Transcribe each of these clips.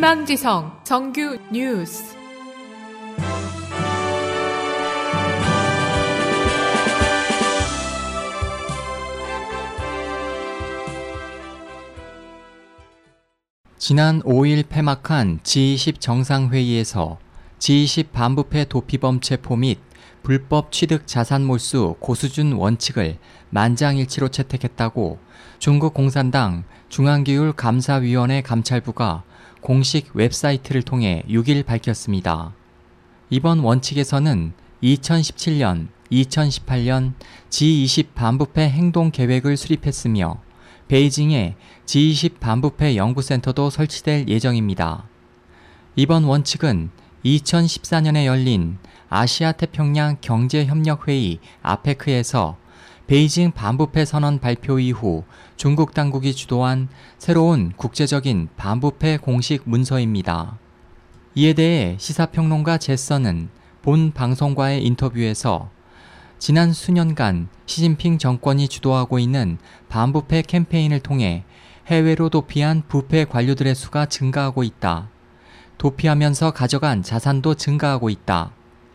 희망지성 정규 뉴스. 지난 5일 폐막한 G20 정상회의에서 G20 반부패 도피범 체포 및 불법 취득 자산 몰수 고수준 원칙을 만장일치로 채택했다고 중국 공산당 중앙기율감사위원회 감찰부가 공식 웹사이트를 통해 6일 밝혔습니다. 이번 원칙에서는 2017년, 2018년 G20 반부패 행동계획을 수립했으며 베이징에 G20 반부패 연구센터도 설치될 예정입니다. 이번 원칙은 2014년에 열린 아시아태평양 경제협력회의 아페크에서 베이징 반부패 선언 발표 이후 중국 당국이 주도한 새로운 국제적인 반부패 공식 문서입니다. 이에 대해 시사평론가 제서는 본 방송과의 인터뷰에서 지난 수년간 시진핑 정권이 주도하고 있는 반부패 캠페인을 통해 해외로 도피한 부패 관료들의 수가 증가하고 있다. 도피하면서 가져간 자산도 증가하고 있다.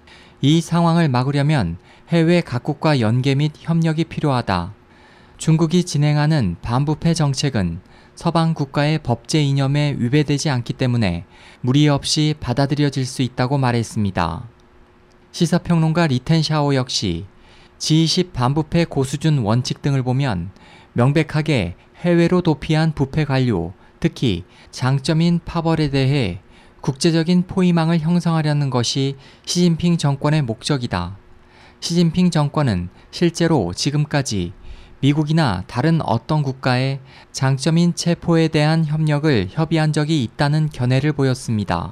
이 상황을 막으려면 해외 각국과 연계 및 협력이 필요하다. 중국이 진행하는 반부패 정책은 서방 국가의 법제 이념에 위배되지 않기 때문에 무리 없이 받아들여질 수 있다고 말했습니다. 시사평론가 리텐샤오 역시 G20 반부패 고수준 원칙 등을 보면 명백하게 해외로 도피한 부패 관료, 특히 장점인 파벌에 대해 국제적인 포위망을 형성하려는 것이 시진핑 정권의 목적이다. 시진핑 정권은 실제로 지금까지 미국이나 다른 어떤 국가에 장점인 체포에 대한 협력을 협의한 적이 있다는 견해를 보였습니다.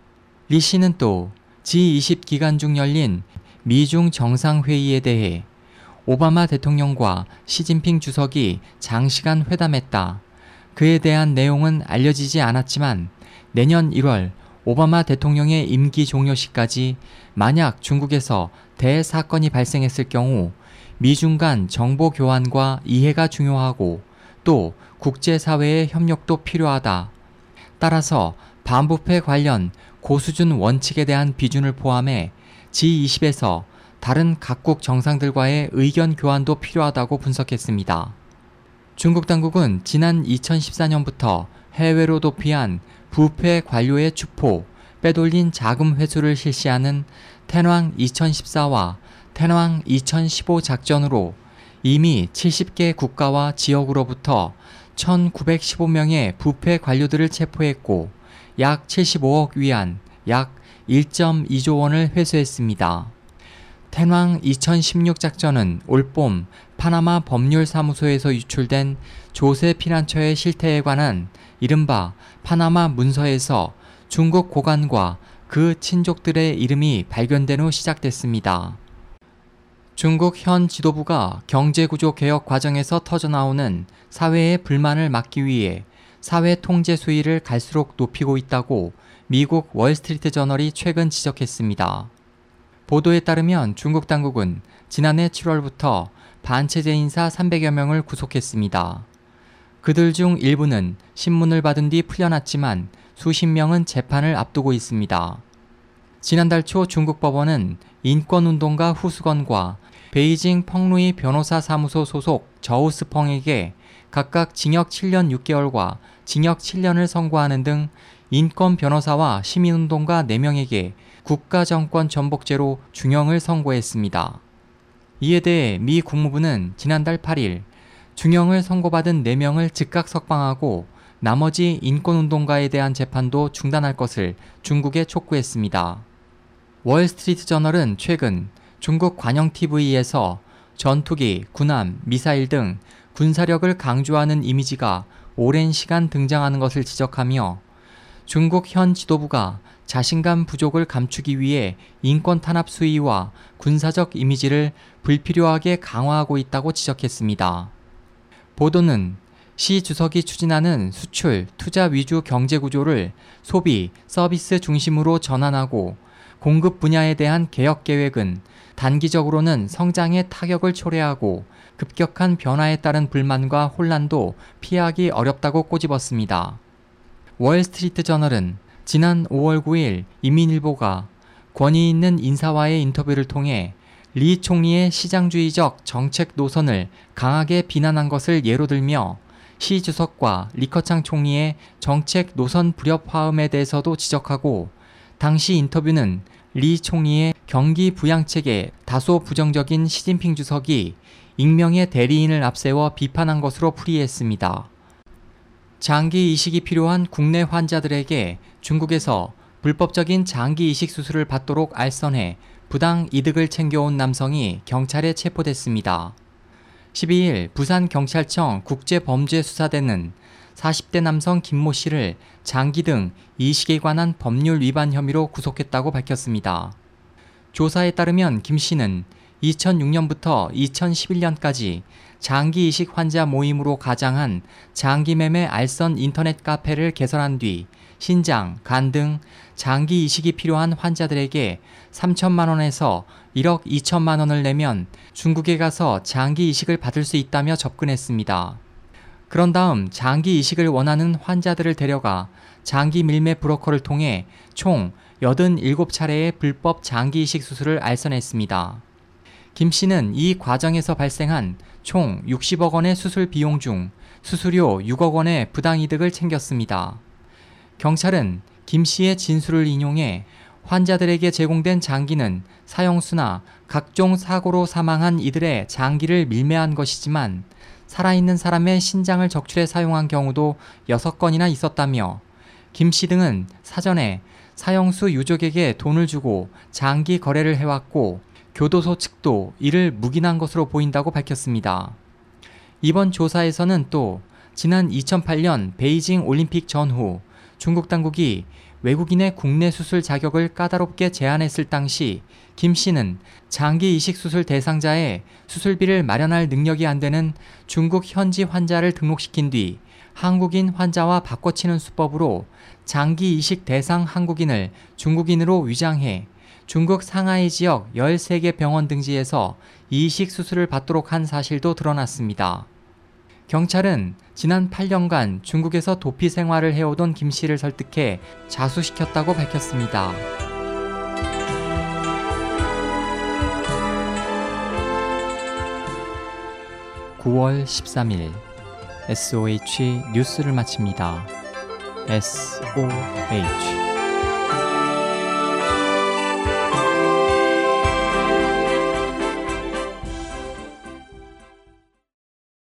리 씨는 또 G20 기간 중 열린 미중 정상회의에 대해 오바마 대통령과 시진핑 주석이 장시간 회담했다. 그에 대한 내용은 알려지지 않았지만 내년 1월 오바마 대통령의 임기 종료 시까지 만약 중국에서 대사건이 발생했을 경우 미중 간 정보 교환과 이해가 중요하고 또 국제사회의 협력도 필요하다. 따라서 반부패 관련 고수준 원칙에 대한 비준을 포함해 G20에서 다른 각국 정상들과의 의견 교환도 필요하다고 분석했습니다. 중국 당국은 지난 2014년부터 해외로 도피한 부패 관료의 추포, 빼돌린 자금 회수를 실시하는 텐왕 2014와 텐왕 2015 작전으로 이미 70개 국가와 지역으로부터 1,915명의 부패 관료들을 체포했고 약 75억 위안, 약 1.2조 원을 회수했습니다. 텐왕 2016 작전은 올봄 파나마 법률사무소에서 유출된 조세 피난처의 실태에 관한 이른바 파나마 문서에서 중국 고관과 그 친족들의 이름이 발견된 후 시작됐습니다. 중국 현 지도부가 경제구조 개혁 과정에서 터져나오는 사회의 불만을 막기 위해 사회 통제 수위를 갈수록 높이고 있다고 미국 월스트리트 저널이 최근 지적했습니다. 보도에 따르면 중국 당국은 지난해 7월부터 반체제 인사 300여 명을 구속했습니다. 그들 중 일부는 신문을 받은 뒤 풀려났지만 수십 명은 재판을 앞두고 있습니다. 지난달 초 중국 법원은 인권운동가 후수건과 베이징 펑루이 변호사 사무소 소속 저우스펑에게 각각 징역 7년 6개월과 징역 7년을 선고하는 등 인권 변호사와 시민운동가 4명에게 국가정권 전복죄로 중형을 선고했습니다. 이에 대해 미 국무부는 지난달 8일 중형을 선고받은 4명을 즉각 석방하고 나머지 인권운동가에 대한 재판도 중단할 것을 중국에 촉구했습니다. 월스트리트 저널은 최근 중국 관영TV에서 전투기, 군함, 미사일 등 군사력을 강조하는 이미지가 오랜 시간 등장하는 것을 지적하며 중국 현 지도부가 자신감 부족을 감추기 위해 인권 탄압 수위와 군사적 이미지를 불필요하게 강화하고 있다고 지적했습니다. 보도는 시 주석이 추진하는 수출, 투자 위주 경제 구조를 소비, 서비스 중심으로 전환하고 공급 분야에 대한 개혁 계획은 단기적으로는 성장에 타격을 초래하고 급격한 변화에 따른 불만과 혼란도 피하기 어렵다고 꼬집었습니다. 월스트리트 저널은 지난 5월 9일 인민일보가 권위 있는 인사와의 인터뷰를 통해 리 총리의 시장주의적 정책 노선을 강하게 비난한 것을 예로 들며 시 주석과 리커창 총리의 정책 노선 불협화음에 대해서도 지적하고, 당시 인터뷰는 리 총리의 경기 부양책에 다소 부정적인 시진핑 주석이 익명의 대리인을 앞세워 비판한 것으로 풀이했습니다. 장기 이식이 필요한 국내 환자들에게 중국에서 불법적인 장기 이식 수술을 받도록 알선해 부당 이득을 챙겨온 남성이 경찰에 체포됐습니다. 12일 부산경찰청 국제범죄수사대는 40대 남성 김모 씨를 장기 등 이식에 관한 법률 위반 혐의로 구속했다고 밝혔습니다. 조사에 따르면 김 씨는 2006년부터 2011년까지 장기 이식 환자 모임으로 가장한 장기매매 알선 인터넷 카페를 개설한 뒤 신장, 간 등 장기 이식이 필요한 환자들에게 3천만 원에서 1억 2천만 원을 내면 중국에 가서 장기 이식을 받을 수 있다며 접근했습니다. 그런 다음 장기 이식을 원하는 환자들을 데려가 장기 밀매 브로커를 통해 총 87차례의 불법 장기 이식 수술을 알선했습니다. 김 씨는 이 과정에서 발생한 총 60억 원의 수술 비용 중 수수료 6억 원의 부당이득을 챙겼습니다. 경찰은 김 씨의 진술을 인용해 환자들에게 제공된 장기는 사형수나 각종 사고로 사망한 이들의 장기를 밀매한 것이지만 살아있는 사람의 신장을 적출해 사용한 경우도 6건이나 있었다며, 김 씨 등은 사전에 사형수 유족에게 돈을 주고 장기 거래를 해왔고 교도소 측도 이를 묵인한 것으로 보인다고 밝혔습니다. 이번 조사에서는 또 지난 2008년 베이징 올림픽 전후 중국 당국이 외국인의 국내 수술 자격을 까다롭게 제한했을 당시 김 씨는 장기 이식 수술 대상자의 수술비를 마련할 능력이 안 되는 중국 현지 환자를 등록시킨 뒤 한국인 환자와 바꿔치는 수법으로 장기 이식 대상 한국인을 중국인으로 위장해 중국 상하이 지역 13개 병원 등지에서 이식 수술을 받도록 한 사실도 드러났습니다. 경찰은 지난 8년간 중국에서 도피 생활을 해오던 김 씨를 설득해 자수시켰다고 밝혔습니다. (9월 13일) SOH 뉴스를 마칩니다. SOH